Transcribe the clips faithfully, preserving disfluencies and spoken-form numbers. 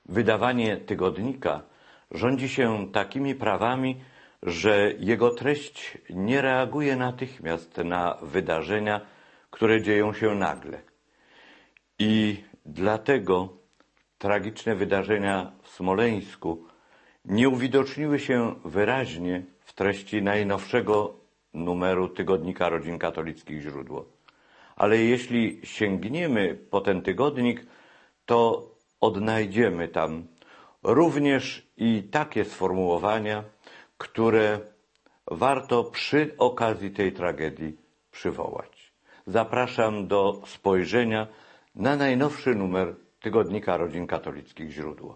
Wydawanie tygodnika rządzi się takimi prawami, że jego treść nie reaguje natychmiast na wydarzenia, które dzieją się nagle. I dlatego tragiczne wydarzenia w Smoleńsku nie uwidoczniły się wyraźnie w treści najnowszego numeru tygodnika Rodzin Katolickich Źródło. Ale jeśli sięgniemy po ten tygodnik, to odnajdziemy tam również i takie sformułowania, które warto przy okazji tej tragedii przywołać. Zapraszam do spojrzenia na najnowszy numer tygodnika Rodzin Katolickich Źródło.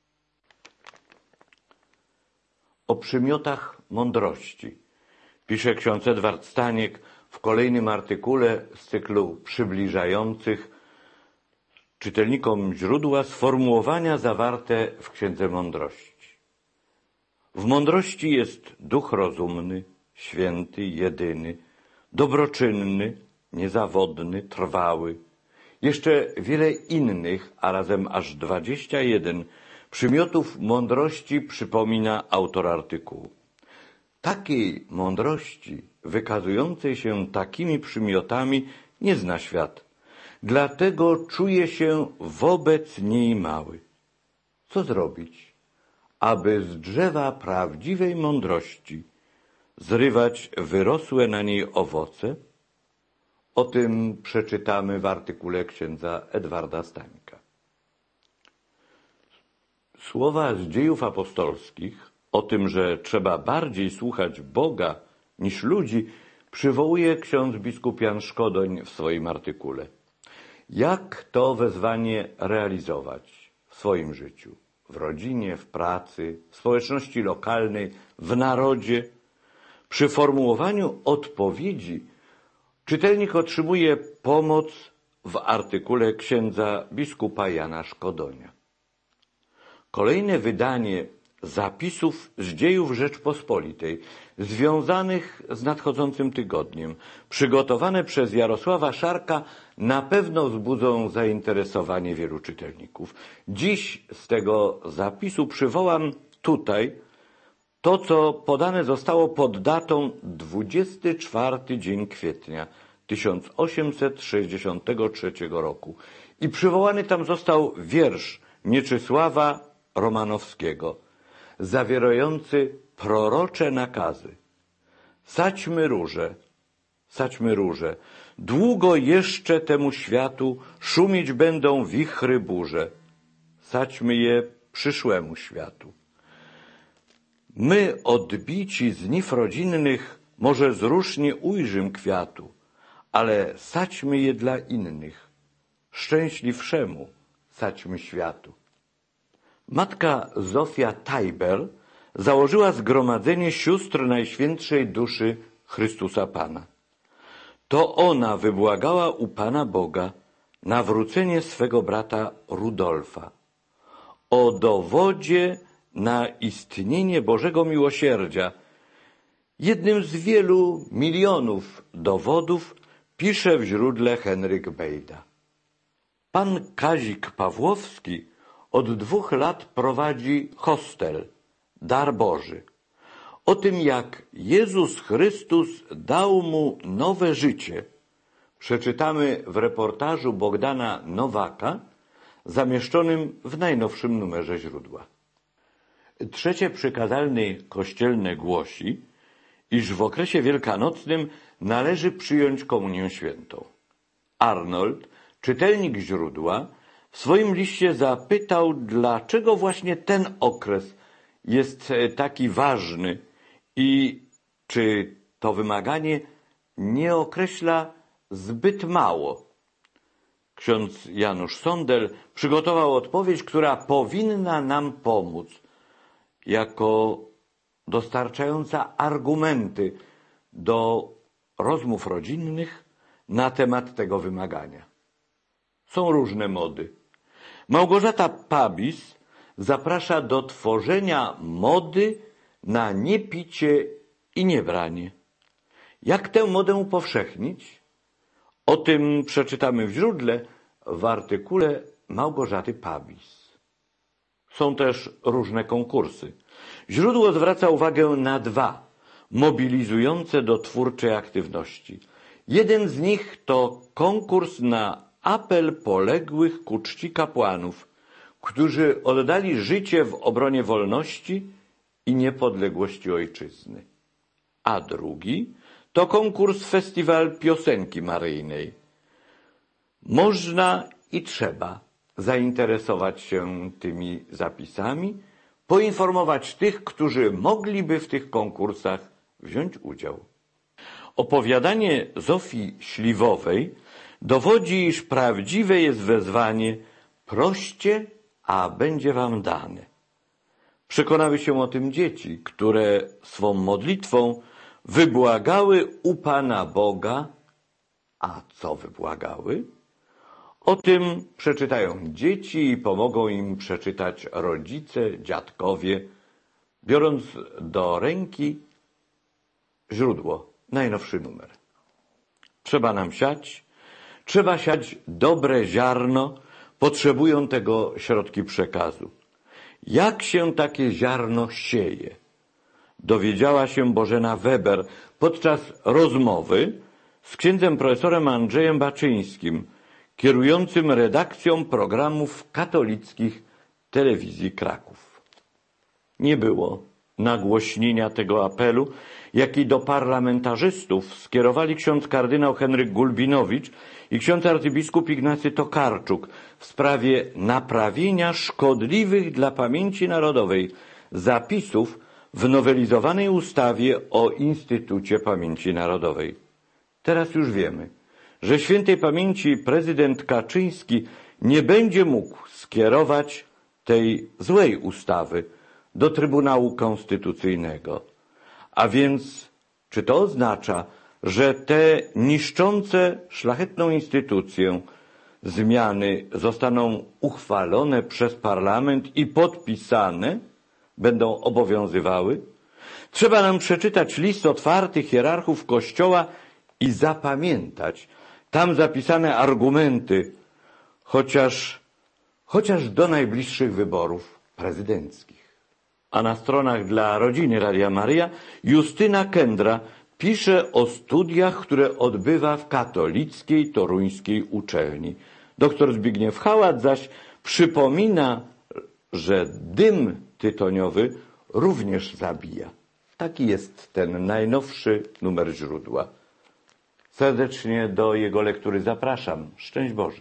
O przymiotach mądrości pisze ksiądz Edward Staniek w kolejnym artykule z cyklu przybliżających czytelnikom źródła sformułowania zawarte w Księdze Mądrości. W mądrości jest duch rozumny, święty, jedyny, dobroczynny, niezawodny, trwały. Jeszcze wiele innych, a razem aż dwadzieścia jeden przymiotów mądrości przypomina autor artykułu. Takiej mądrości, wykazującej się takimi przymiotami, nie zna świat. Dlatego czuje się wobec niej mały. Co zrobić, aby z drzewa prawdziwej mądrości zrywać wyrosłe na niej owoce? O tym przeczytamy w artykule księdza Edwarda Stańka. Słowa z Dziejów Apostolskich o tym, że trzeba bardziej słuchać Boga niż ludzi, przywołuje ksiądz biskup Jan Szkodoń w swoim artykule. Jak to wezwanie realizować w swoim życiu? W rodzinie, w pracy, w społeczności lokalnej, w narodzie? Przy formułowaniu odpowiedzi czytelnik otrzymuje pomoc w artykule księdza biskupa Jana Szkodonia. Kolejne wydanie zapisów z dziejów Rzeczpospolitej związanych z nadchodzącym tygodniem, przygotowane przez Jarosława Szarka, na pewno wzbudzą zainteresowanie wielu czytelników. Dziś z tego zapisu przywołam tutaj to, co podane zostało pod datą dwudziesty czwarty dzień kwietnia tysiąc osiemset sześćdziesiątego trzeciego roku i przywołany tam został wiersz Mieczysława Romanowskiego zawierający prorocze nakazy. Sadźmy róże, sadźmy róże, długo jeszcze temu światu szumieć będą wichry burze. Sadźmy je przyszłemu światu. My, odbici z niw rodzinnych, może z róż nie ujrzym kwiatu, ale sadźmy je dla innych. Szczęśliwszemu sadźmy światu. Matka Zofia Tajber założyła Zgromadzenie Sióstr Najświętszej Duszy Chrystusa Pana. To ona wybłagała u Pana Boga nawrócenie swego brata Rudolfa. O dowodzie na istnienie Bożego Miłosierdzia, jednym z wielu milionów dowodów, pisze w źródle Henryk Bejda. Pan Kazik Pawłowski od dwóch lat prowadzi hostel Dar Boży. O tym, jak Jezus Chrystus dał mu nowe życie, przeczytamy w reportażu Bogdana Nowaka, zamieszczonym w najnowszym numerze źródła. Trzecie przykazalne kościelne głosi, iż w okresie wielkanocnym należy przyjąć komunię świętą. Arnold, czytelnik źródła, w swoim liście zapytał, dlaczego właśnie ten okres jest taki ważny i czy to wymaganie nie określa zbyt mało. Ksiądz Janusz Sondel przygotował odpowiedź, która powinna nam pomóc jako dostarczająca argumenty do rozmów rodzinnych na temat tego wymagania. Są różne mody. Małgorzata Pabis zaprasza do tworzenia mody na niepicie i niebranie. Jak tę modę upowszechnić? O tym przeczytamy w źródle w artykule Małgorzaty Pabis. Są też różne konkursy. Źródło zwraca uwagę na dwa, mobilizujące do twórczej aktywności. Jeden z nich to konkurs na apel poległych ku czci kapłanów, którzy oddali życie w obronie wolności i niepodległości ojczyzny. A drugi to konkurs Festiwal Piosenki Maryjnej. Można i trzeba zainteresować się tymi zapisami, poinformować tych, którzy mogliby w tych konkursach wziąć udział. Opowiadanie Zofii Śliwowej dowodzi, iż prawdziwe jest wezwanie: proście, a będzie wam dane. Przekonały się o tym dzieci, które swą modlitwą wybłagały u Pana Boga. A co wybłagały? O tym przeczytają dzieci i pomogą im przeczytać rodzice, dziadkowie, biorąc do ręki źródło, najnowszy numer. Trzeba nam siać, trzeba siać dobre ziarno, potrzebują tego środki przekazu. Jak się takie ziarno sieje? Dowiedziała się Bożena Weber podczas rozmowy z księdzem profesorem Andrzejem Baczyńskim, kierującym redakcją programów katolickich Telewizji Kraków. Nie było nagłośnienia tego apelu, jaki do parlamentarzystów skierowali ksiądz kardynał Henryk Gulbinowicz i ksiądz arcybiskup Ignacy Tokarczuk w sprawie naprawienia szkodliwych dla pamięci narodowej zapisów w nowelizowanej ustawie o Instytucie Pamięci Narodowej. Teraz już wiemy, że świętej pamięci prezydent Kaczyński nie będzie mógł skierować tej złej ustawy do Trybunału Konstytucyjnego. A więc czy to oznacza, że te niszczące szlachetną instytucję zmiany zostaną uchwalone przez parlament i podpisane, będą obowiązywały? Trzeba nam przeczytać list otwarty hierarchów Kościoła i zapamiętać tam zapisane argumenty, chociaż, chociaż do najbliższych wyborów prezydenckich. A na stronach dla rodziny Radia Maryja Justyna Kędra pisze o studiach, które odbywa w katolickiej toruńskiej uczelni. Doktor Zbigniew Hałat zaś przypomina, że dym tytoniowy również zabija. Taki jest ten najnowszy numer źródła. Serdecznie do jego lektury zapraszam. Szczęść Boże.